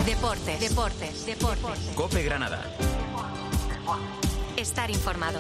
Deportes. COPE Granada. Estar informado.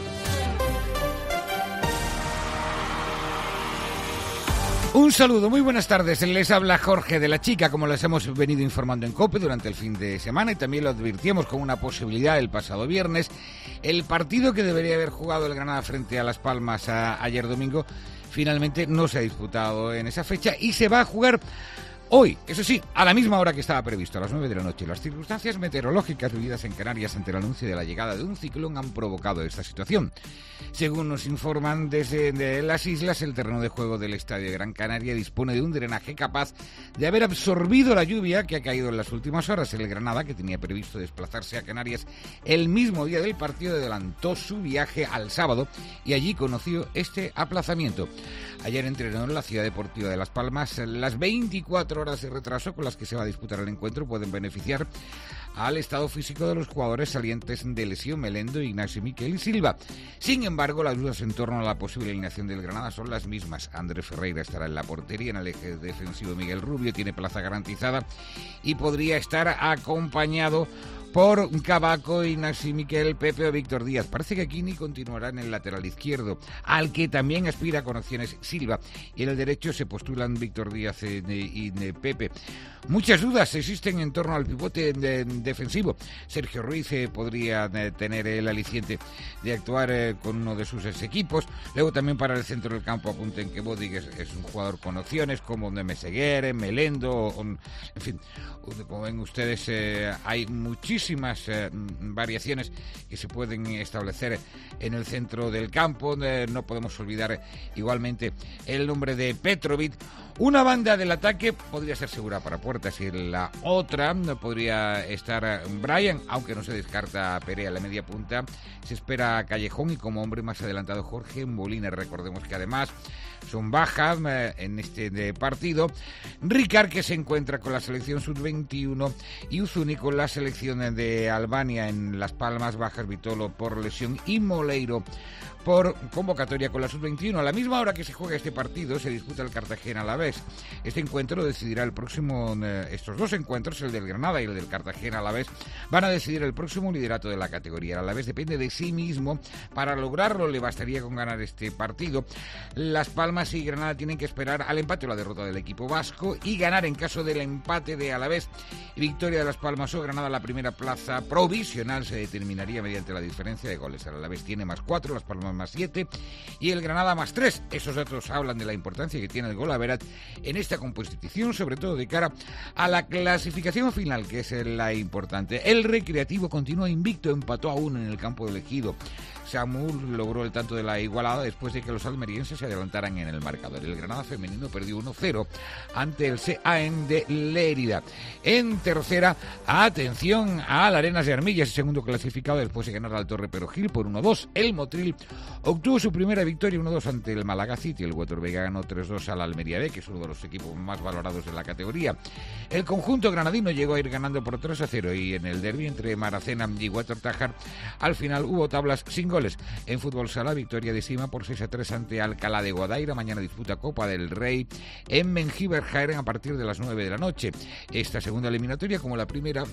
Un saludo, muy buenas tardes. Les habla Jorge de la Chica, como les hemos venido informando en COPE durante el fin de semana, y también lo advirtíamos con una posibilidad el pasado viernes. El partido que debería haber jugado el Granada frente a Las Palmas ayer domingo finalmente no se ha disputado en esa fecha y se va a jugar hoy, eso sí, a la misma hora que estaba previsto, a las 9 de la noche. Las circunstancias meteorológicas vividas en Canarias ante el anuncio de la llegada de un ciclón han provocado esta situación. Según nos informan desde las islas, el terreno de juego del Estadio de Gran Canaria dispone de un drenaje capaz de haber absorbido la lluvia que ha caído en las últimas horas. El Granada, que tenía previsto desplazarse a Canarias el mismo día del partido, adelantó su viaje al sábado y allí conoció este aplazamiento. Ayer entrenó en la Ciudad Deportiva de Las Palmas. Las 24 horas de retraso con las que se va a disputar el encuentro pueden beneficiar al estado físico de los jugadores salientes de lesión, Melendo, Ignacio Miquel y Silva. Sin embargo, las dudas en torno a la posible alineación del Granada son las mismas. Andrés Ferreira estará en la portería, en el eje defensivo Miguel Rubio tiene plaza garantizada y podría estar acompañado por Cabaco, Ignacio Miquel, Pepe o Víctor Díaz. Parece que Kini continuará en el lateral izquierdo, al que también aspira con opciones Silva, y en el derecho se postulan Víctor Díaz y Pepe. Muchas dudas existen en torno al pivote defensivo. Sergio Ruiz podría tener el aliciente de actuar con uno de sus equipos. Luego también para el centro del campo apunten que Bodig es un jugador con opciones como Meseguer, Melendo, en fin, como ven ustedes, hay muchísimas variaciones que se pueden establecer en el centro del campo. No podemos olvidar igualmente el nombre de Petrovic. Una banda del ataque podría ser segura para Puertas y la otra podría estar Brian, aunque no se descarta Perea en la media punta. Se espera a Callejón y como hombre más adelantado Jorge Molina. Recordemos que además son bajas en este partido Ricard, que se encuentra con la selección sub-21, y Uzuni con la selección de Albania. En Las Palmas, bajas Vitolo por lesión y Moleiro por convocatoria con la sub-21. A la misma hora que se juega este partido se disputa el Cartagena-Alavés. Este encuentro decidirá el próximo, estos dos encuentros, el del Granada y el del Cartagena-Alavés, van a decidir el próximo liderato de la categoría. El Alavés depende de sí mismo. Para lograrlo le bastaría con ganar este partido. Las Palmas y Granada tienen que esperar al empate o la derrota del equipo vasco y ganar en caso del empate de Alavés y victoria de Las Palmas o Granada. La primera plaza provisional se determinaría mediante la diferencia de goles. El Alavés tiene +4, Las Palmas +7 y el Granada +3. Esos datos hablan de la importancia que tiene el gol average en esta competición, sobre todo de cara a la clasificación final, que es la importante. El Recreativo continúa invicto, empató a 1 en el campo del Ejido. Samuel logró el tanto de la igualada después de que los almerienses se adelantaran en el marcador. El Granada femenino perdió 1-0 ante el CAM de Lérida. En tercera, atención al Arenas de Armillas, el segundo clasificado después de ganar al Torre Perogil por 1-2. El Motril obtuvo su primera victoria 1-2 ante el Málaga City. El Huétor Vega ganó 3-2 al Almería B, que es uno de los equipos más valorados de la categoría. El conjunto granadino llegó a ir ganando por 3-0 y en el derbi entre Maracena y Huétor Tájar al final hubo tablas sin goles. En fútbol sala, victoria de Sima por 6-3 ante Alcalá de Guadaira. Mañana disputa Copa del Rey en Mengíbar Jaén a partir de las 9 de la noche. Esta segunda eliminatoria, como la primera,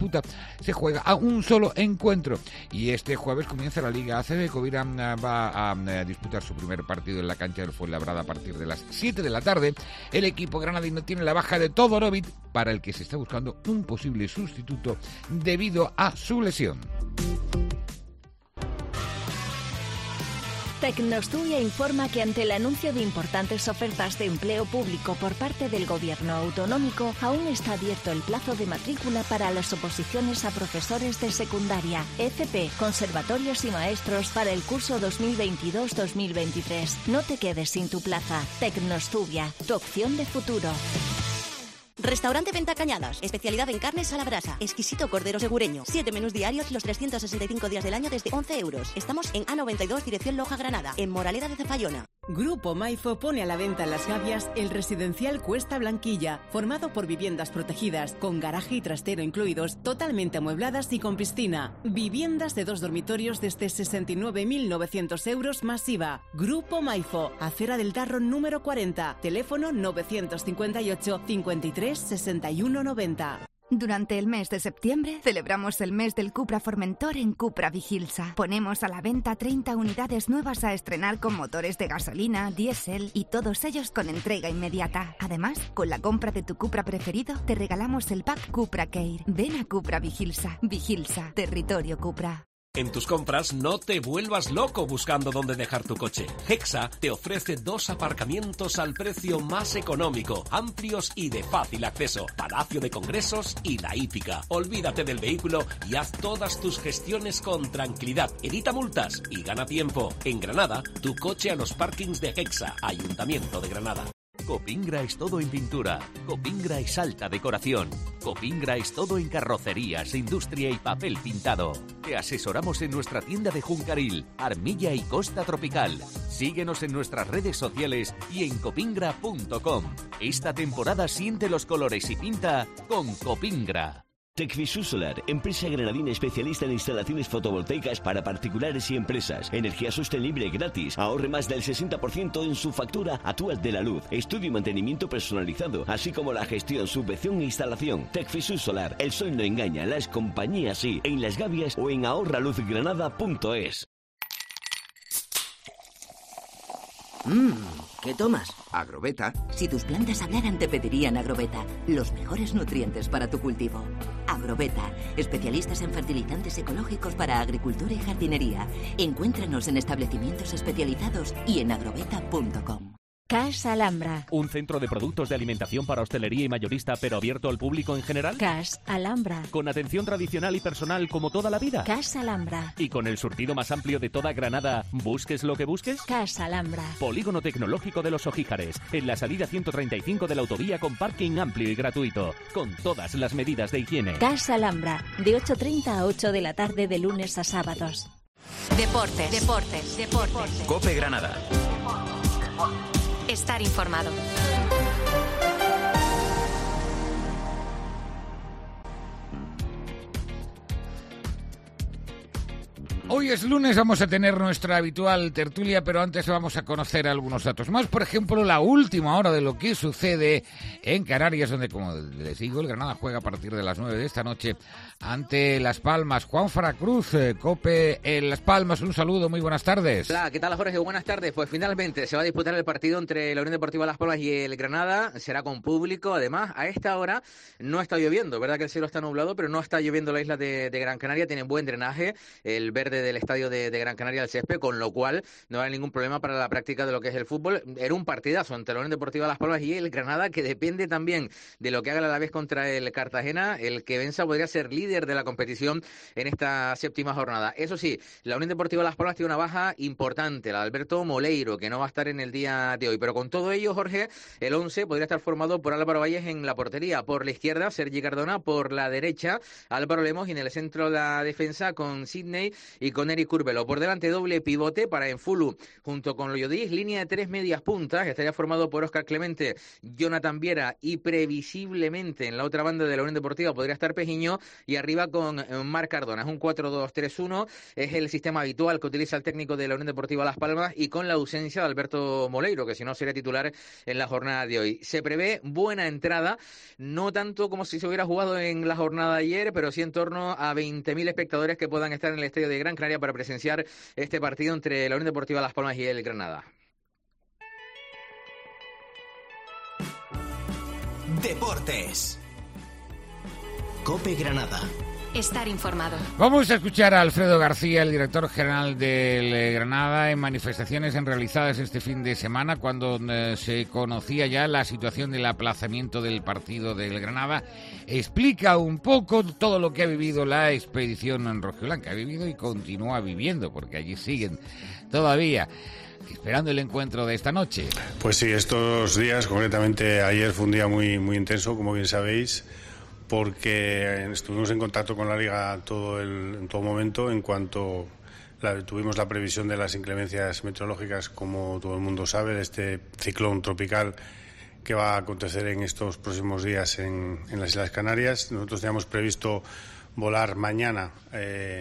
se juega a un solo encuentro. Y este jueves comienza la Liga ACB. Covira va a disputar su primer partido en la cancha del Fuenlabrada a partir de las 7 de la tarde. El equipo granadino tiene la baja de Todorovic, para el que se está buscando un posible sustituto debido a su lesión. Tecnostudia informa que ante el anuncio de importantes ofertas de empleo público por parte del Gobierno autonómico, aún está abierto el plazo de matrícula para las oposiciones a profesores de secundaria, FP, conservatorios y maestros para el curso 2022-2023. No te quedes sin tu plaza. Tecnostudia, tu opción de futuro. Restaurante Venta Cañadas, especialidad en carnes a la brasa, exquisito cordero segureño, 7 menús diarios los 365 días del año desde 11 euros. Estamos en A92, dirección Loja, Granada, en Moraleda de Zafayona. Grupo Maifo pone a la venta en Las Gavias el residencial Cuesta Blanquilla, formado por viviendas protegidas, con garaje y trastero incluidos, totalmente amuebladas y con piscina. Viviendas de 2 dormitorios desde 69.900 euros más IVA. Grupo Maifo, Acera del Tarro número 40, teléfono 958 53 61 90. Durante el mes de septiembre celebramos el mes del Cupra Formentor en Cupra Vigilsa. Ponemos a la venta 30 unidades nuevas a estrenar con motores de gasolina, diésel y todos ellos con entrega inmediata. Además, con la compra de tu Cupra preferido te regalamos el pack Cupra Care. Ven a Cupra Vigilsa. Vigilsa, territorio Cupra. En tus compras no te vuelvas loco buscando dónde dejar tu coche. Hexa te ofrece 2 aparcamientos al precio más económico, amplios y de fácil acceso. Palacio de Congresos y La Hípica. Olvídate del vehículo y haz todas tus gestiones con tranquilidad. Evita multas y gana tiempo. En Granada, tu coche a los parkings de Hexa, Ayuntamiento de Granada. Copingra es todo en pintura. Copingra es alta decoración. Copingra es todo en carrocerías, industria y papel pintado. Te asesoramos en nuestra tienda de Juncaril, Armilla y Costa Tropical. Síguenos en nuestras redes sociales y en copingra.com. Esta temporada siente los colores y pinta con Copingra. Tecfisur Solar, empresa granadina especialista en instalaciones fotovoltaicas para particulares y empresas. Energía sostenible gratis. Ahorre más del 60% en su factura actual de la luz. Estudio y mantenimiento personalizado, así como la gestión, subvención e instalación. Tecfisur Solar, el sol no engaña, las compañías sí. En Las Gavias o en ahorraluzgranada.es. ¿Qué tomas? Agrobeta. Si tus plantas hablaran te pedirían Agrobeta, los mejores nutrientes para tu cultivo. Agrobeta, especialistas en fertilizantes ecológicos para agricultura y jardinería. Encuéntranos en establecimientos especializados y en agrobeta.com. CAS Alhambra. ¿Un centro de productos de alimentación para hostelería y mayorista, pero abierto al público en general? CAS Alhambra. ¿Con atención tradicional y personal como toda la vida? CAS Alhambra. ¿Y con el surtido más amplio de toda Granada, busques lo que busques? CAS Alhambra. Polígono Tecnológico de los Ojíjares, en la salida 135 de la autovía con parking amplio y gratuito, con todas las medidas de higiene. CAS Alhambra, de 8:30 a 8 de la tarde de lunes a sábados. Deportes. Cope Granada. Estar informado. Hoy es lunes, vamos a tener nuestra habitual tertulia, pero antes vamos a conocer algunos datos más. Por ejemplo, la última hora de lo que sucede en Canarias, donde, como les digo, el Granada juega a partir de las 9 de esta noche ante Las Palmas. Juan Faracruz, COPE en Las Palmas, un saludo, muy buenas tardes. Hola, ¿qué tal, Jorge? Buenas tardes. Pues finalmente se va a disputar el partido entre la Unión Deportiva Las Palmas y el Granada. Será con público. Además, a esta hora no está lloviendo, ¿verdad? Que el cielo está nublado, pero no está lloviendo la isla de Gran Canaria. Tienen buen drenaje, el verde del estadio de Gran Canaria, el césped, con lo cual no va a haber ningún problema para la práctica de lo que es el fútbol. Era un partidazo entre la Unión Deportiva Las Palmas y el Granada, que depende también de lo que haga el Alavés contra el Cartagena. El que venza podría ser líder de la competición en esta séptima jornada. Eso sí, la Unión Deportiva Las Palmas tiene una baja importante, la de Alberto Moleiro, que no va a estar en el día de hoy. Pero con todo ello, Jorge, el 11 podría estar formado por Álvaro Valles en la portería, por la izquierda Sergi Cardona, por la derecha Álvaro Lemos, y en el centro la defensa con Sidney y con Eric Curbelo. Por delante doble pivote para Enfulu junto con Loyodis, línea de 3 medias puntas, que estaría formado por Óscar Clemente, Jonathan Viera, y previsiblemente en la otra banda de la Unión Deportiva podría estar Pejiño, y arriba con Marc Cardona. Es un 4-2-3-1, es el sistema habitual que utiliza el técnico de la Unión Deportiva Las Palmas, y con la ausencia de Alberto Moleiro, que si no sería titular en la jornada de hoy. Se prevé buena entrada, no tanto como si se hubiera jugado en la jornada de ayer, pero sí en torno a 20.000 espectadores que puedan estar en el estadio de Gran Canaria para presenciar este partido entre la Unión Deportiva Las Palmas y el Granada. Deportes. Cope Granada. Estar informado. Vamos a escuchar a Alfredo García, el director general del Granada, en manifestaciones realizadas este fin de semana, cuando se conocía ya la situación del aplazamiento del partido del Granada. Explica un poco todo lo que ha vivido la expedición rojiblanca. Ha vivido y continúa viviendo, porque allí siguen todavía esperando el encuentro de esta noche. Pues sí, estos días, concretamente ayer, fue un día muy intenso, como bien sabéis, porque estuvimos en contacto con la Liga en todo momento, en cuanto tuvimos la previsión de las inclemencias meteorológicas, como todo el mundo sabe, de este ciclón tropical que va a acontecer en estos próximos días en las Islas Canarias. Nosotros teníamos previsto volar mañana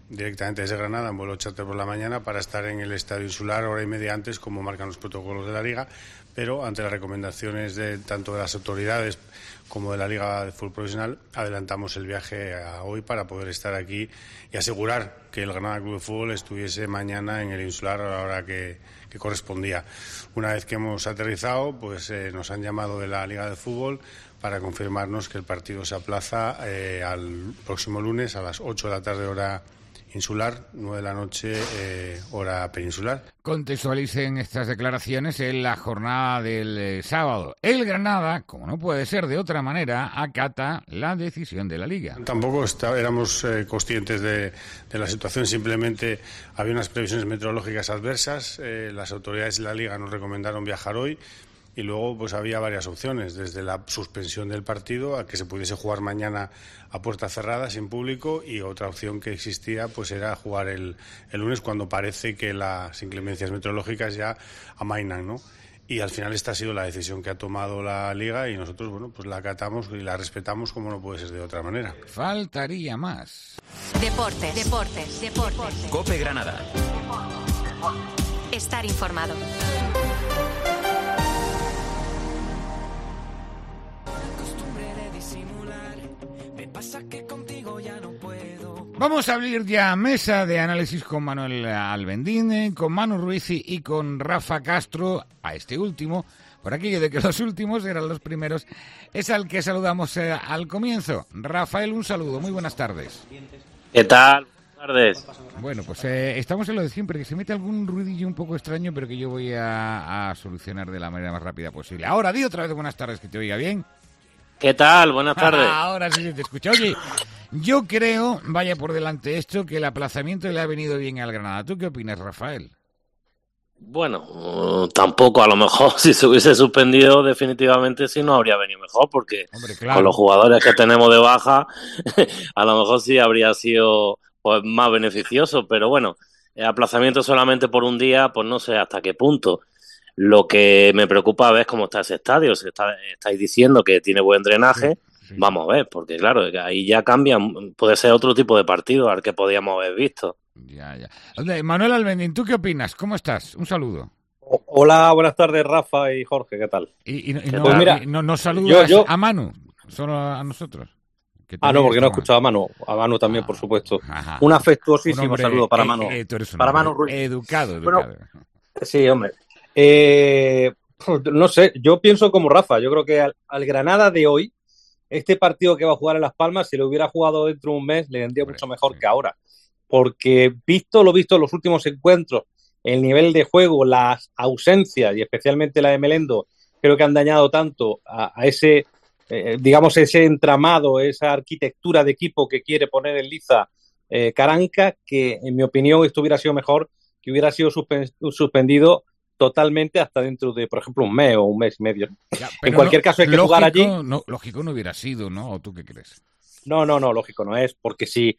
directamente desde Granada en vuelo charter por la mañana para estar en el Estadio Insular hora y media antes, como marcan los protocolos de la Liga, pero ante las recomendaciones tanto de las autoridades como de la Liga de Fútbol Profesional, adelantamos el viaje a hoy para poder estar aquí y asegurar que el Granada Club de Fútbol estuviese mañana en el Insular a la hora que correspondía. Una vez que hemos aterrizado, pues nos han llamado de la Liga de Fútbol para confirmarnos que el partido se aplaza al próximo lunes a las 8 de la tarde hora insular, 9 de la noche hora peninsular. Contextualicen estas declaraciones en la jornada del sábado. El Granada, como no puede ser de otra manera, acata la decisión de la Liga. Tampoco éramos conscientes de la situación, simplemente había unas previsiones meteorológicas adversas, las autoridades de la Liga nos recomendaron viajar hoy. Y luego pues había varias opciones, desde la suspensión del partido a que se pudiese jugar mañana a puerta cerrada, sin público, y otra opción que existía pues era jugar el lunes, cuando parece que las inclemencias meteorológicas ya amainan, ¿no? Y al final esta ha sido la decisión que ha tomado la Liga y nosotros, bueno, pues la acatamos y la respetamos como no puede ser de otra manera. Faltaría más. Deportes. COPE Granada. Estar informado. Vamos a abrir ya mesa de análisis con Manuel Albendín, con Manu Ruiz y con Rafa Castro. A este último, por aquello de que los últimos eran los primeros, es al que saludamos al comienzo. Rafael, un saludo, muy buenas tardes. ¿Qué tal? Buenas tardes. Bueno, pues estamos en lo de siempre, que se mete algún ruidillo un poco extraño, pero que yo voy a solucionar de la manera más rápida posible. Ahora, di otra vez buenas tardes, que te oiga bien. ¿Qué tal? Buenas tardes. Ahora sí te escucho. Oye, yo creo, vaya por delante esto, que el aplazamiento le ha venido bien al Granada. ¿Tú qué opinas, Rafael? Bueno, tampoco, a lo mejor si se hubiese suspendido definitivamente sí no habría venido mejor, porque con los jugadores que tenemos de baja, a lo mejor sí habría sido pues más beneficioso, pero bueno, el aplazamiento solamente por un día, pues no sé hasta qué punto. Lo que me preocupa es cómo está ese estadio. Estáis diciendo que tiene buen drenaje. Sí. Vamos a ver, porque claro, ahí ya cambia. Puede ser otro tipo de partido al que podíamos haber visto. Ya. Manuel Albendín, ¿tú qué opinas? ¿Cómo estás? Un saludo. Hola, buenas tardes, Rafa y Jorge, ¿qué tal? Pues mira, no saludas a Manu, solo a nosotros. No, porque no he escuchado a Manu. A Manu también, por supuesto. Ajá. Un afectuosísimo saludo para Manu. Para Manu Ruiz. Educado. Bueno, sí, hombre. No sé, yo pienso como Rafa. Yo creo que al Granada de hoy, este partido que va a jugar en Las Palmas, si lo hubiera jugado dentro de un mes, le vendría mucho mejor que ahora. Porque visto en los últimos encuentros, el nivel de juego, las ausencias y especialmente la de Melendo, creo que han dañado tanto a ese, ese entramado, esa arquitectura de equipo que quiere poner en liza Caranca, que en mi opinión esto hubiera sido mejor, que hubiera sido suspendido totalmente hasta dentro de, por ejemplo, un mes o un mes y medio. Ya, en cualquier caso hay que jugar allí. Lógico no hubiera sido, ¿no? ¿O tú qué crees? No, lógico no es, porque si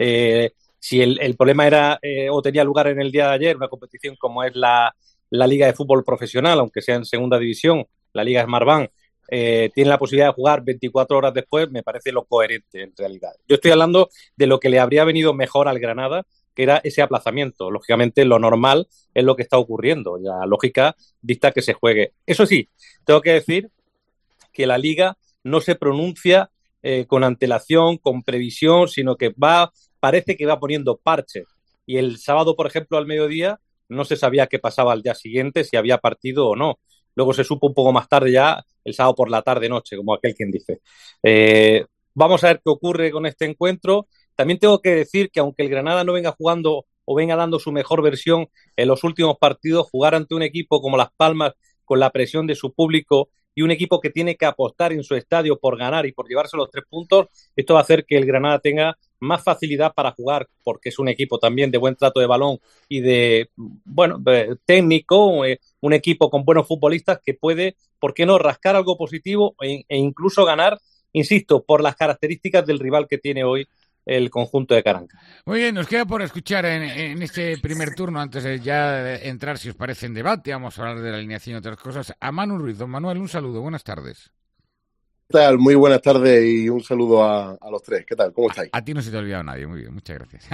el problema era o tenía lugar en el día de ayer, una competición como es la Liga de Fútbol Profesional, aunque sea en segunda división, la Liga Smartbank, tiene la posibilidad de jugar 24 horas después, me parece lo coherente en realidad. Yo estoy hablando de lo que le habría venido mejor al Granada, que era ese aplazamiento. Lógicamente, lo normal es lo que está ocurriendo. La lógica dicta que se juegue. Eso sí, tengo que decir que la Liga no se pronuncia con antelación, con previsión, sino que parece que va poniendo parches. Y el sábado, por ejemplo, al mediodía, no se sabía qué pasaba al día siguiente, si había partido o no. Luego se supo un poco más tarde ya, el sábado por la tarde-noche, como aquel quien dice. Vamos a ver qué ocurre con este encuentro. También tengo que decir que aunque el Granada no venga jugando o venga dando su mejor versión en los últimos partidos, jugar ante un equipo como Las Palmas, con la presión de su público y un equipo que tiene que apostar en su estadio por ganar y por llevarse los 3 puntos, esto va a hacer que el Granada tenga más facilidad para jugar, porque es un equipo también de buen trato de balón y de técnico, un equipo con buenos futbolistas que puede, ¿por qué no?, rascar algo positivo e incluso ganar, insisto, por las características del rival que tiene hoy el conjunto de Caranca. Muy bien, nos queda por escuchar en este primer turno, antes de ya entrar, si os parece, en debate, vamos a hablar de la alineación y otras cosas, a Manu Ruiz. Don Manuel, un saludo, buenas tardes. tal? Muy buenas tardes y un saludo a los tres. ¿Qué tal? ¿Cómo estáis? A ti no se te ha olvidado nadie. Muy bien, muchas gracias.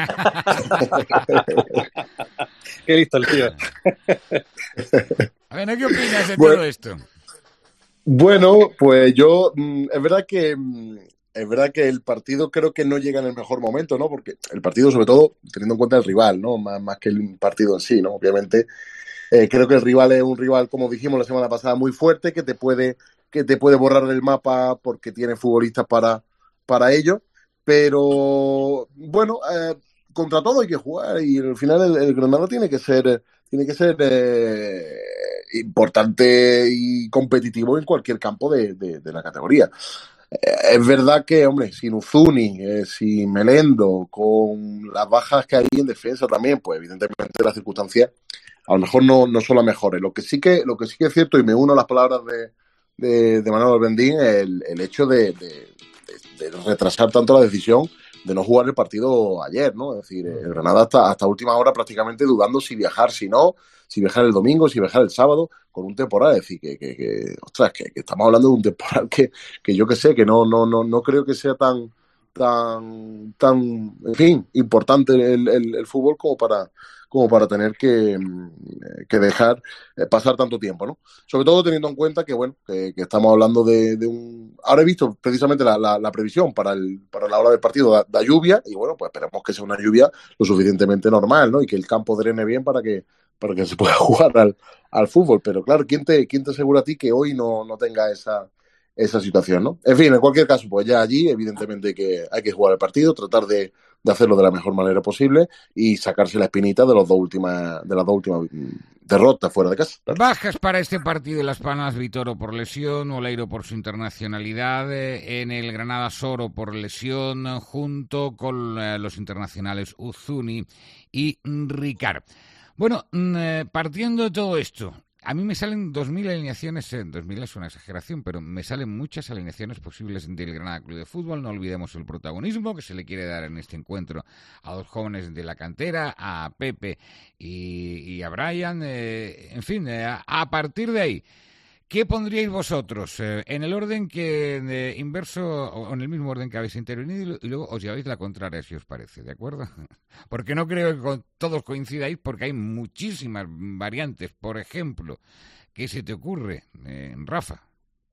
Qué listo el tío. A ver, ¿qué opinas de todo esto? Bueno, pues yo, es verdad que el partido creo que no llega en el mejor momento, ¿no? Porque el partido, sobre todo, teniendo en cuenta el rival, ¿no? Más que el partido en sí, ¿no? Obviamente, creo que el rival es un rival, como dijimos la semana pasada, muy fuerte, que te puede borrar el mapa porque tiene futbolistas para ello. Pero, bueno, contra todo hay que jugar y al final el Granada tiene que ser importante y competitivo en cualquier campo de la categoría. Es verdad que, hombre, sin Uzuni, sin Melendo, con las bajas que hay en defensa también, pues evidentemente las circunstancias a lo mejor no son las mejores. Lo que sí que es cierto, y me uno a las palabras de Manuel Albendín, el hecho de retrasar tanto la decisión de no jugar el partido ayer, ¿no? Es decir, el Granada hasta última hora prácticamente dudando si viajar, si viajar el domingo, si viajar el sábado, con un temporal. Es decir, que estamos hablando de un temporal que yo que sé, que no creo que sea tan, en fin, importante el fútbol como para tener que dejar pasar tanto tiempo, ¿no? Sobre todo teniendo en cuenta que, bueno, que estamos hablando de un... Ahora he visto precisamente la previsión para la hora del partido da lluvia, y bueno, pues esperemos que sea una lluvia lo suficientemente normal, ¿no? Y que el campo drene bien para que se pueda jugar al fútbol. Pero claro, ¿quién te asegura a ti que hoy no tenga esa situación, ¿no? En fin, en cualquier caso, pues ya allí evidentemente que hay que jugar el partido, tratar de hacerlo de la mejor manera posible y sacarse la espinita de las dos últimas derrotas fuera de casa. Bajas para este partido: Las Palmas, Vitoro por lesión, Oleiro por su internacionalidad, en el Granada Soro por lesión, junto con los internacionales Uzuni y Ricard. Bueno, partiendo de todo esto, a mí me salen 2.000 alineaciones, 2.000 es una exageración, pero me salen muchas alineaciones posibles del Granada Club de Fútbol. No olvidemos el protagonismo que se le quiere dar en este encuentro a dos jóvenes de la cantera, a Pepe y a Brian. En fin, a partir de ahí, ¿qué pondríais vosotros? En el orden que inverso, o en el mismo orden que habéis intervenido, y luego os lleváis la contraria, si os parece, ¿de acuerdo? Porque no creo que todos coincidáis, porque hay muchísimas variantes. Por ejemplo, ¿qué se te ocurre, Rafa?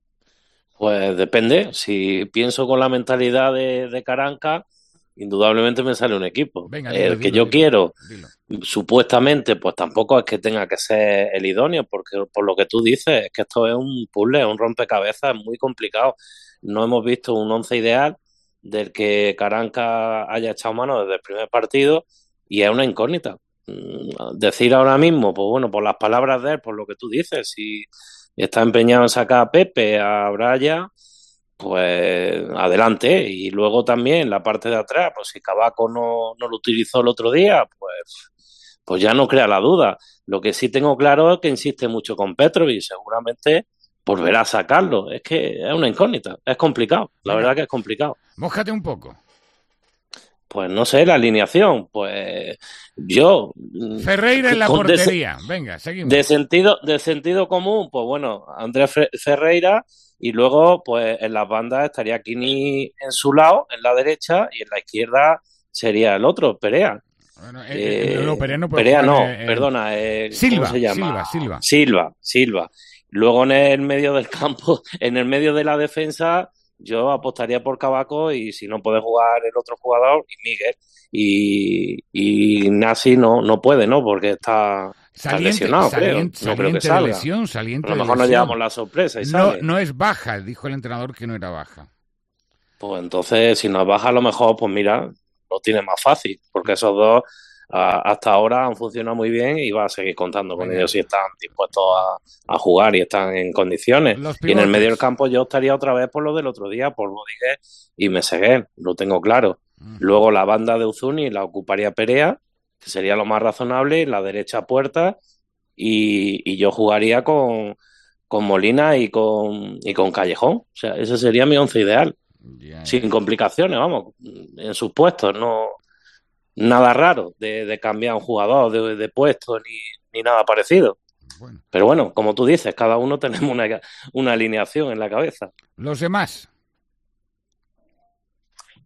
Pues depende. Si pienso con la mentalidad de Caranca, indudablemente me sale un equipo. Venga, el que yo quiero, supuestamente, pues tampoco es que tenga que ser el idóneo, porque por lo que tú dices, es que esto es un puzzle, es un rompecabezas, es muy complicado. No hemos visto un once ideal del que Caranca haya echado mano desde el primer partido, y es una incógnita. Decir ahora mismo, pues bueno, por las palabras de él, por lo que tú dices, si está empeñado en sacar a Pepe, a Brian, pues adelante. Y luego también la parte de atrás, pues si Cabaco no lo utilizó el otro día, pues ya no crea la duda. Lo que sí tengo claro es que insiste mucho con Petrovic y seguramente volverá a sacarlo. Es que es una incógnita, es complicado, la verdad que es complicado. Mójate un poco. Pues no sé, la alineación, pues yo... Ferreira en la portería, venga, seguimos. De sentido común, pues bueno, Andrés Ferreira, y luego pues en las bandas estaría Kini en su lado, en la derecha, y en la izquierda sería el otro, Perea. Bueno, Perea no puede Perea jugar, no, perdona, Silva, ¿cómo se llama? Silva. Luego en el medio del campo, en el medio de la defensa, yo apostaría por Cabaco, y si no puede jugar el otro jugador, y Miguel. Y Nasi no puede, ¿no? Porque está lesionado, creo. No creo que salga. A lo mejor nos llevamos la sorpresa y sale. No es baja, dijo el entrenador que no era baja. Pues entonces, si no es baja, a lo mejor, pues mira, lo tiene más fácil, porque esos dos hasta ahora han funcionado muy bien y va a seguir contando con ellos si están dispuestos a jugar y están en condiciones. Y en el medio del campo yo estaría otra vez por lo del otro día, por Bodiguet y Meseguer, lo tengo claro. Luego la banda de Uzuni la ocuparía Perea, que sería lo más razonable, la derecha Puerta, y yo jugaría con Molina y con Callejón. O sea, ese sería mi once ideal. Sin complicaciones, vamos, en sus puestos, no nada raro de cambiar un jugador de puesto ni nada parecido. Pero bueno, como tú dices, cada uno tenemos una alineación en la cabeza. Los demás.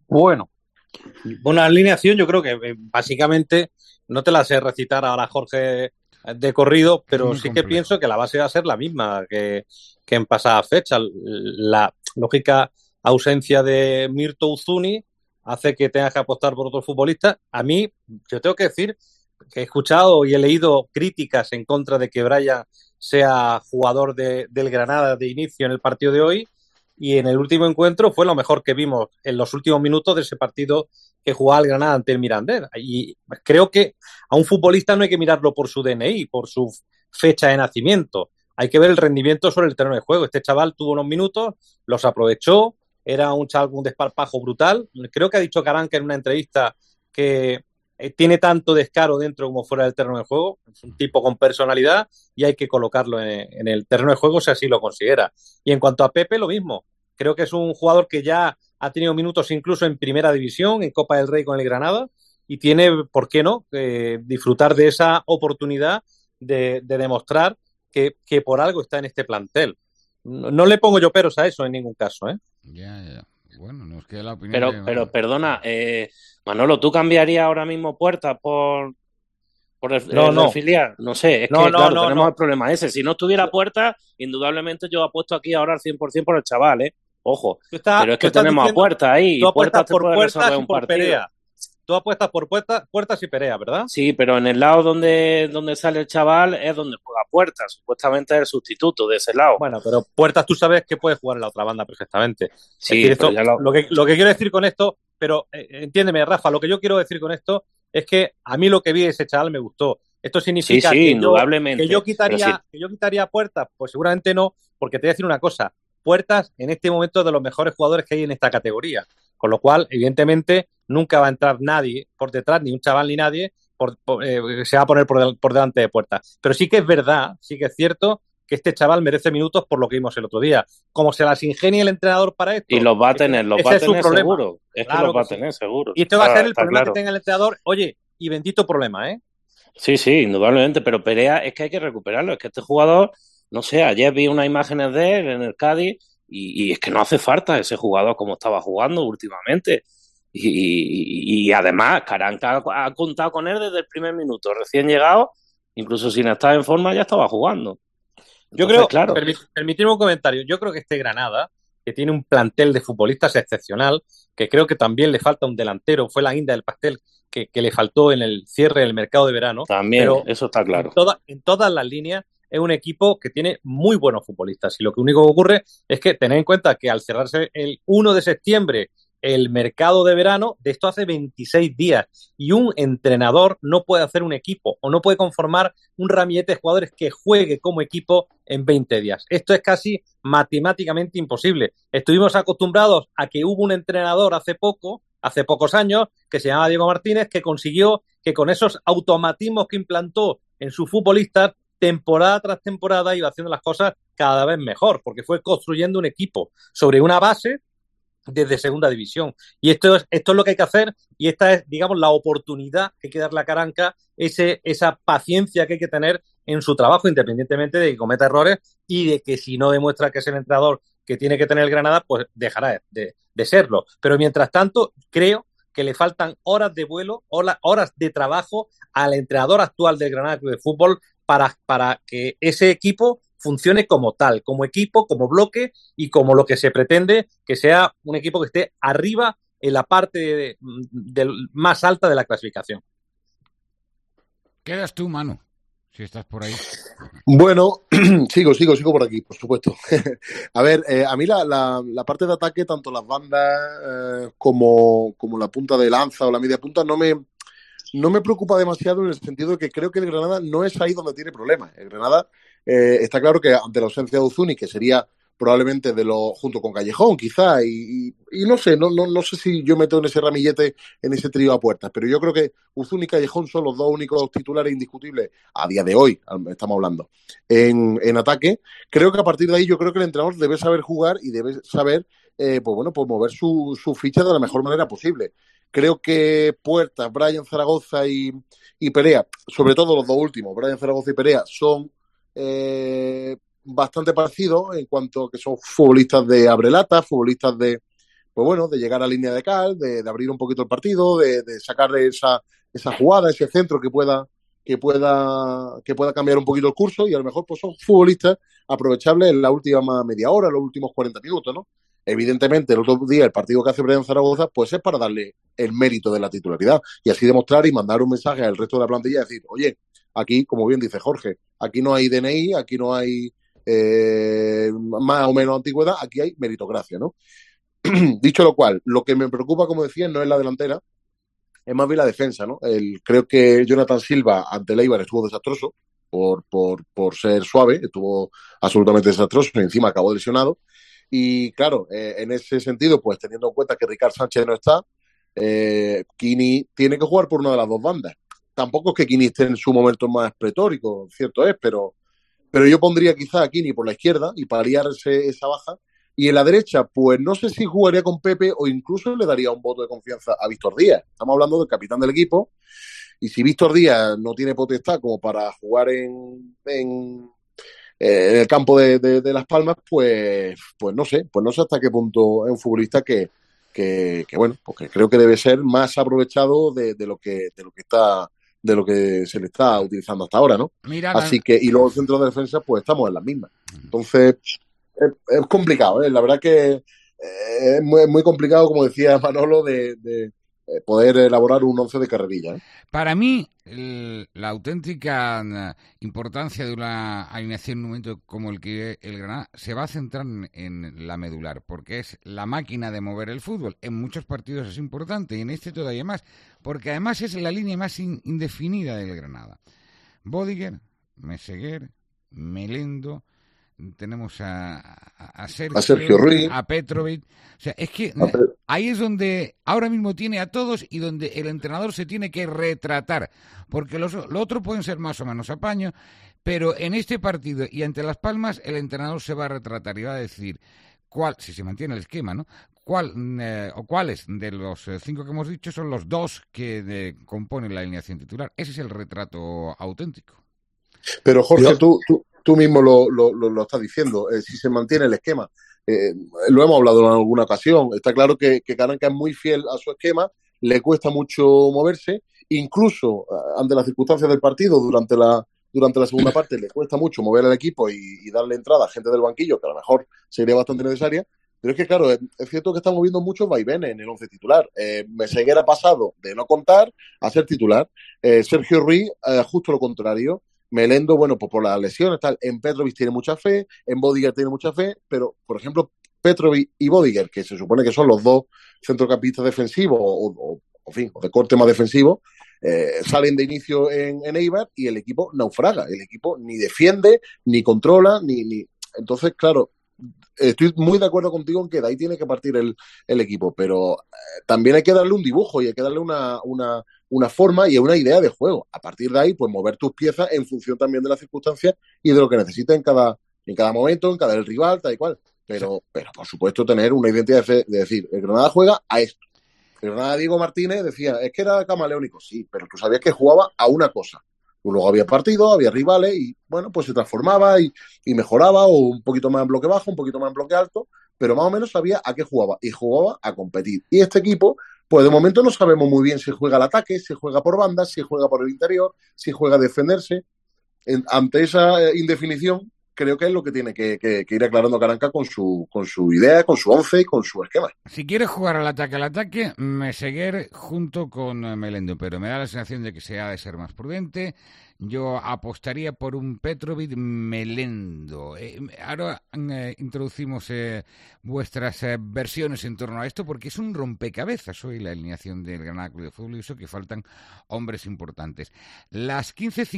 Bueno, una alineación yo creo que básicamente no te la sé recitar ahora, Jorge, de corrido, pero sí que pienso que la base va a ser la misma que en pasada fecha. La lógica ausencia de Mirto Uzuni hace que tengas que apostar por otros futbolistas. A mí, yo tengo que decir que he escuchado y he leído críticas en contra de que Brian sea jugador del Granada de inicio en el partido de hoy, y en el último encuentro fue lo mejor que vimos en los últimos minutos de ese partido que jugaba el Granada ante el Mirandés. Y creo que a un futbolista no hay que mirarlo por su DNI, por su fecha de nacimiento. Hay que ver el rendimiento sobre el terreno de juego. Este chaval tuvo unos minutos, los aprovechó, era un chaval con un desparpajo brutal. Creo que ha dicho Caranca en una entrevista que tiene tanto descaro dentro como fuera del terreno de juego. Es un tipo con personalidad y hay que colocarlo en el terreno de juego si así lo considera. Y en cuanto a Pepe, lo mismo. Creo que es un jugador que ya ha tenido minutos incluso en Primera División, en Copa del Rey con el Granada, y tiene, ¿por qué no?, disfrutar de esa oportunidad de demostrar que por algo está en este plantel. No le pongo yo peros a eso en ningún caso, ¿eh? Ya. Bueno, nos queda la opinión. Pero perdona, Manolo, ¿tú cambiarías ahora mismo Puertas por el filial? No sé, es que tenemos el problema ese. Si no estuviera Puertas, indudablemente yo apuesto aquí ahora al 100% por el chaval, ¿eh? Ojo, pero es que tenemos a Puertas ahí. Tú apuestas por Puertas y por Perea. Tú apuestas por Puertas y Perea, ¿verdad? Sí, pero en el lado donde sale el chaval es donde juega Puertas. Supuestamente es el sustituto de ese lado. Bueno, pero Puertas tú sabes que puede jugar en la otra banda perfectamente. Sí, es decir, lo que quiero decir con esto, pero entiéndeme, Rafa, lo que yo quiero decir con esto es que a mí lo que vi de ese chaval me gustó. Esto significa indudablemente. Que yo quitaría Puertas, pues seguramente no, porque te voy a decir una cosa. Puertas en este momento es de los mejores jugadores que hay en esta categoría, con lo cual evidentemente nunca va a entrar nadie por detrás, ni un chaval ni nadie se va a poner por delante de Puertas. Pero sí que es verdad, sí que es cierto que este chaval merece minutos por lo que vimos el otro día. Como se las ingenie el entrenador para esto. Y los va a tener, seguro. Es que los va a tener seguro. Y este va a ser el problema que tenga el entrenador. Oye, y bendito problema, ¿eh? Sí, indudablemente, pero Perea es que hay que recuperarlo. Es que este jugador, no sé, ayer vi unas imágenes de él en el Cádiz y es que no hace falta ese jugador como estaba jugando últimamente. Y además, Caranca ha contado con él desde el primer minuto. Recién llegado, incluso sin estar en forma, ya estaba jugando. Yo creo, claro. Permitidme un comentario. Yo creo que este Granada, que tiene un plantel de futbolistas excepcional, que creo que también le falta un delantero, fue la guinda del pastel que le faltó en el cierre del mercado de verano. También, eso está claro. En todas las líneas es un equipo que tiene muy buenos futbolistas. Y lo único que ocurre es que tened en cuenta que al cerrarse el 1 de septiembre el mercado de verano, de esto hace 26 días, y un entrenador no puede hacer un equipo o no puede conformar un ramillete de jugadores que juegue como equipo en 20 días. Esto es casi matemáticamente imposible. Estuvimos acostumbrados a que hubo un entrenador hace pocos años, que se llamaba Diego Martínez, que consiguió que con esos automatismos que implantó en sus futbolistas, temporada tras temporada iba haciendo las cosas cada vez mejor, porque fue construyendo un equipo sobre una base desde segunda división. Y esto es lo que hay que hacer, y esta es, digamos, la oportunidad que hay que darle a Caranca, esa paciencia que hay que tener en su trabajo, independientemente de que cometa errores y de que si no demuestra que es el entrenador que tiene que tener el Granada, pues dejará de serlo. Pero mientras tanto, creo que le faltan horas de vuelo, horas de trabajo al entrenador actual del Granada Club de Fútbol para que ese equipo funcione como tal, como equipo, como bloque y como lo que se pretende que sea un equipo que esté arriba en la parte más alta de la clasificación. Quedas tú, Manu, si estás por ahí. Bueno, sigo por aquí, por supuesto. A ver, a mí la parte de ataque, tanto las bandas como la punta de lanza o la media punta, no me preocupa demasiado, en el sentido de que creo que el Granada no es ahí donde tiene problemas. El Granada está claro que ante la ausencia de Uzuni, que sería probablemente junto con Callejón, quizá, y no sé, no sé si yo meto en ese ramillete, en ese trío a Puertas, pero yo creo que Uzuni y Callejón son los dos únicos titulares indiscutibles a día de hoy, estamos hablando, en ataque. Creo que a partir de ahí yo creo que el entrenador debe saber jugar y debe saber pues mover su ficha de la mejor manera posible. Creo que Puertas, Brian Zaragoza y Perea, sobre todo los dos últimos, Brian Zaragoza y Perea, son bastante parecidos en cuanto a que son futbolistas de abrelata, futbolistas de pues bueno, de llegar a línea de cal, de abrir un poquito el partido, de sacarle esa jugada, ese centro que pueda cambiar un poquito el curso, y a lo mejor pues son futbolistas aprovechables en la última media hora, los últimos 40 minutos, ¿no? Evidentemente, el otro día, el partido que hace Brian Zaragoza, pues es para darle el mérito de la titularidad y así demostrar y mandar un mensaje al resto de la plantilla y decir, oye, aquí, como bien dice Jorge, aquí no hay DNI, aquí no hay más o menos antigüedad, aquí hay meritocracia, ¿no? Dicho lo cual, lo que me preocupa, como decía, no es la delantera, es más bien la defensa, ¿no? Creo que Jonathan Silva ante el Eibar estuvo desastroso por ser suave, estuvo absolutamente desastroso y encima acabó lesionado. Y claro, en ese sentido, pues teniendo en cuenta que Ricard Sánchez no está, Quini tiene que jugar por una de las dos bandas. Tampoco es que Quini esté en su momento más pletórico, cierto es, pero yo pondría quizá a Quini por la izquierda y paliar esa baja. Y en la derecha, pues no sé si jugaría con Pepe o incluso le daría un voto de confianza a Víctor Díaz. Estamos hablando del capitán del equipo, y si Víctor Díaz no tiene potestad como para jugar en el campo de Las Palmas, pues no sé hasta qué punto es un futbolista que bueno, porque creo que debe ser más aprovechado de lo que se le está utilizando hasta ahora, ¿no? Mira, así que, y luego el centro de defensa, pues estamos en las mismas. Entonces, es complicado, ¿eh? La verdad que es muy complicado, como decía Manolo, de poder elaborar un 11 de carrerilla, ¿eh? Para mí, la auténtica importancia de una alineación en un momento como el que el Granada se va a centrar en la medular, porque es la máquina de mover el fútbol. En muchos partidos es importante y en este todavía más, porque además es la línea más indefinida del Granada. Bodiger, Meseguer, Melendo, tenemos a Sergio Ruiz, a Petrovic. O sea, es que ahí es donde ahora mismo tiene a todos y donde el entrenador se tiene que retratar, porque lo otro pueden ser más o menos apaño, pero en este partido y ante Las Palmas el entrenador se va a retratar y va a decir cuál, si se mantiene el esquema, ¿no? ¿Cuáles de los 5 que hemos dicho son los 2 que componen la alineación titular? Ese es el retrato auténtico. Pero Jorge, tú mismo lo estás diciendo, si se mantiene el esquema. Lo hemos hablado en alguna ocasión. Está claro que Caranca es muy fiel a su esquema, le cuesta mucho moverse, incluso ante las circunstancias del partido, durante la segunda parte, le cuesta mucho mover al equipo y darle entrada a gente del banquillo, que a lo mejor sería bastante necesaria. Pero es que, claro, es cierto que estamos viendo muchos vaivenes en el 11 titular. Meseguer ha pasado de no contar a ser titular. Sergio Ruiz, justo lo contrario. Melendo, bueno, pues por las lesiones, tal. En Petrovic tiene mucha fe, en Bodiger tiene mucha fe, pero, por ejemplo, Petrovic y Bodiger, que se supone que son los dos centrocampistas defensivos o de corte más defensivo, salen de inicio en Eibar y el equipo naufraga. El equipo ni defiende, ni controla, ni... Entonces, claro, estoy muy de acuerdo contigo en que de ahí tiene que partir el equipo, pero también hay que darle un dibujo y hay que darle una forma y una idea de juego. A partir de ahí, pues mover tus piezas en función también de las circunstancias y de lo que necesites en cada momento, en cada rival, tal y cual. Pero por supuesto tener una identidad de decir, el Granada juega a esto. El Granada, Diego Martínez decía, es que era camaleónico, sí, pero tú sabías que jugaba a una cosa. Luego había partidos, había rivales y, bueno, pues se transformaba y mejoraba, o un poquito más en bloque bajo, un poquito más en bloque alto, pero más o menos sabía a qué jugaba y jugaba a competir. Y este equipo, pues de momento no sabemos muy bien si juega al ataque, si juega por bandas, si juega por el interior, si juega a defenderse. Ante esa indefinición, creo que es lo que tiene que ir aclarando Caranca con su idea, con su 11 y con su esquema. Si quiere jugar al ataque, Meseguer junto con Melendo, pero me da la sensación de que se ha de ser más prudente. Yo apostaría por un Petrovic Melendo. Ahora introducimos vuestras versiones en torno a esto, porque es un rompecabezas hoy la alineación del Granada Club de Fútbol, y eso que faltan hombres importantes. Las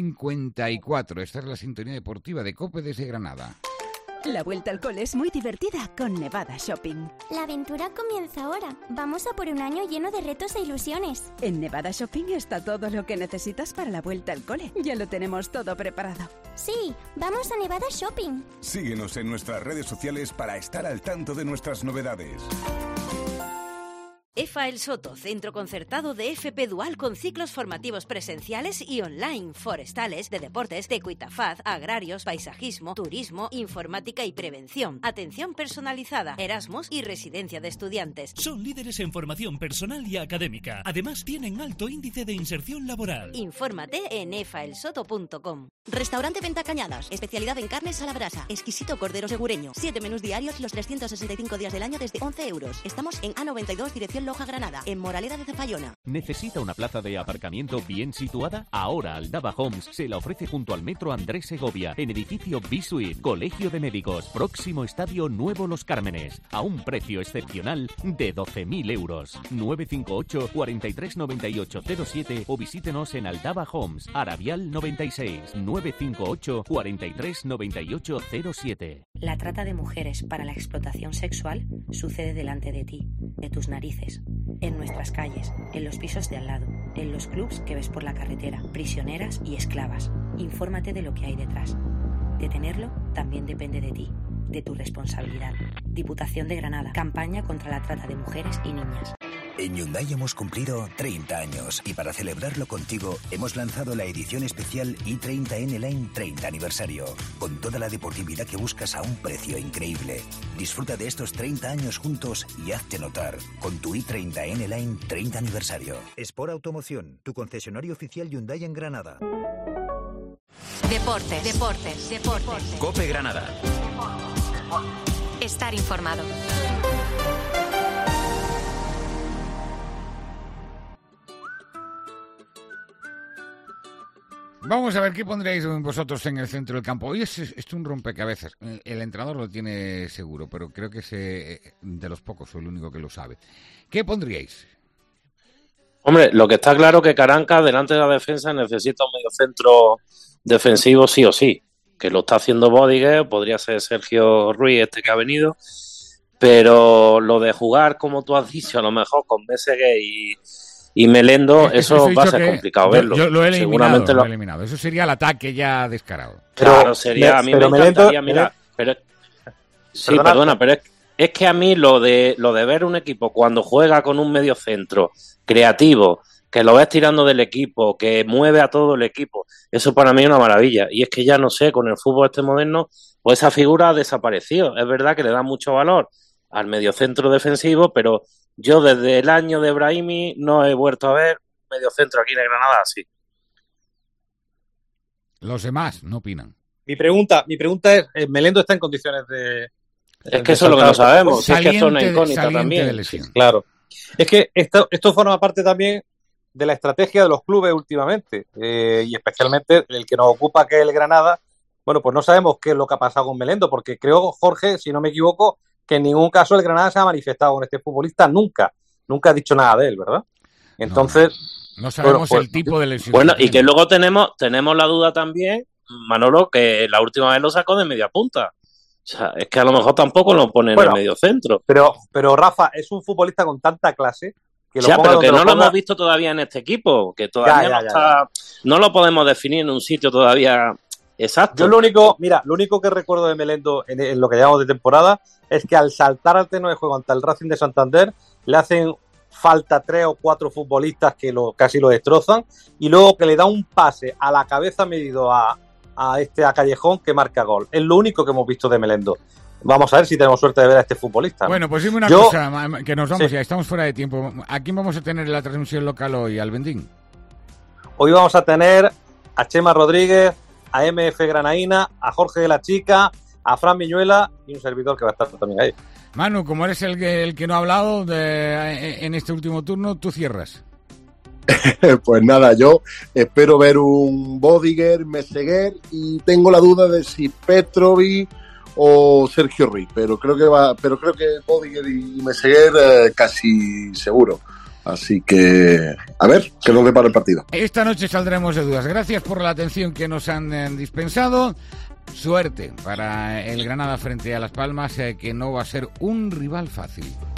15:54, esta es la sintonía deportiva de COPE desde Granada. La vuelta al cole es muy divertida con Nevada Shopping. La aventura comienza ahora. Vamos a por un año lleno de retos e ilusiones. En Nevada Shopping está todo lo que necesitas para la vuelta al cole. Ya lo tenemos todo preparado. Sí, vamos a Nevada Shopping. Síguenos en nuestras redes sociales para estar al tanto de nuestras novedades. EFA El Soto, centro concertado de FP Dual con ciclos formativos presenciales y online, forestales, de deportes, de Cuitafaz, agrarios, paisajismo, turismo, informática y prevención, atención personalizada, Erasmus y residencia de estudiantes. Son líderes en formación personal y académica. Además, tienen alto índice de inserción laboral. Infórmate en efaelsoto.com. Restaurante Venta Cañadas, especialidad en carnes a la brasa, exquisito cordero segureño, 7 menús diarios los 365 días del año desde 11 euros. Estamos en A92, dirección Loja Granada, en Moraleda de Zafayona. ¿Necesita una plaza de aparcamiento bien situada? Ahora Aldaba Homes se la ofrece junto al Metro Andrés Segovia, en edificio B-Suite, Colegio de Médicos, próximo estadio Nuevo Los Cármenes, a un precio excepcional de 12.000 euros. 958 43 98 07 o visítenos en Aldaba Homes, Arabial 96, 958 43 98 07. La trata de mujeres para la explotación sexual sucede delante de ti, de tus narices, en nuestras calles, en los pisos de al lado, en los clubs que ves por la carretera, prisioneras y esclavas. Infórmate de lo que hay detrás. Detenerlo también depende de ti, de tu responsabilidad. Diputación de Granada. Campaña contra la trata de mujeres y niñas. En Hyundai hemos cumplido 30 años y para celebrarlo contigo hemos lanzado la edición especial i30 N-Line 30 aniversario, con toda la deportividad que buscas a un precio increíble. Disfruta de estos 30 años juntos y hazte notar con tu i30 N-Line 30 aniversario. Sport Automoción, tu concesionario oficial Hyundai en Granada. Deportes. COPE Granada. Estar informado. Vamos a ver qué pondréis vosotros en el centro del campo. Hoy es un rompecabezas. El entrenador lo tiene seguro, pero creo que es de los pocos, soy el único que lo sabe. ¿Qué pondríais? Hombre, lo que está claro que Caranca, delante de la defensa, necesita un mediocentro defensivo sí o sí, que lo está haciendo Bodiger, podría ser Sergio Ruiz este que ha venido, pero lo de jugar, como tú has dicho, a lo mejor con Meseguer y Melendo, eso va a ser complicado verlo. Yo lo he eliminado, seguramente lo he eliminado. Eso sería el ataque ya descarado. Claro, sería, a mí me encantaría, mira, pero sí, perdona, pero es que a mí lo de ver un equipo cuando juega con un mediocentro creativo, que lo ves tirando del equipo, que mueve a todo el equipo, eso para mí es una maravilla. Y es que ya no sé, con el fútbol este moderno, pues esa figura ha desaparecido. Es verdad que le da mucho valor al mediocentro defensivo, pero yo desde el año de Brahimi no he vuelto a ver mediocentro aquí en Granada así. Los demás no opinan. Mi pregunta es, ¿Melendo está en condiciones de...? Es que eso es lo que no sabemos, si es que es una incógnita también. Sí, claro. Es que esto forma parte también de la estrategia de los clubes últimamente, y especialmente el que nos ocupa, que es el Granada. Bueno, pues no sabemos qué es lo que ha pasado con Melendo, porque creo, Jorge, si no me equivoco, que en ningún caso el Granada se ha manifestado con este futbolista nunca ha dicho nada de él, ¿verdad? Entonces... No sabemos el tipo de lesión. Bueno, y que luego tenemos la duda también, Manolo, que la última vez lo sacó de media punta. O sea, es que a lo mejor tampoco lo pone en el medio centro. Pero Rafa, es un futbolista con tanta clase que lo pero que no lo hemos visto todavía en este equipo, que todavía no lo podemos definir en un sitio todavía exacto. Yo lo único que recuerdo de Melendo en lo que llevamos de temporada es que al saltar al terreno de juego ante el Racing de Santander le hacen falta 3 o 4 futbolistas que casi lo destrozan, y luego que le da un pase a la cabeza medido a Callejón que marca gol. Es lo único que hemos visto de Melendo. Vamos a ver si tenemos suerte de ver a este futbolista. Bueno, pues dime una cosa, que nos vamos ya, estamos fuera de tiempo. ¿A quién vamos a tener en la transmisión local hoy, al Bendín? Hoy vamos a tener a Chema Rodríguez, a MF Granaína, a Jorge de la Chica, a Fran Viñuela y un servidor que va a estar también ahí. Manu, como eres el que no ha hablado en este último turno, tú cierras. Pues nada, yo espero ver un Bodiger, Meseguer, y tengo la duda de si Petrovic o Sergio Ruiz, pero creo que Bodiger y Meseguer casi seguro. Así que a ver qué nos depara el partido. Esta noche saldremos de dudas. Gracias por la atención que nos han dispensado. Suerte para el Granada frente a Las Palmas, que no va a ser un rival fácil.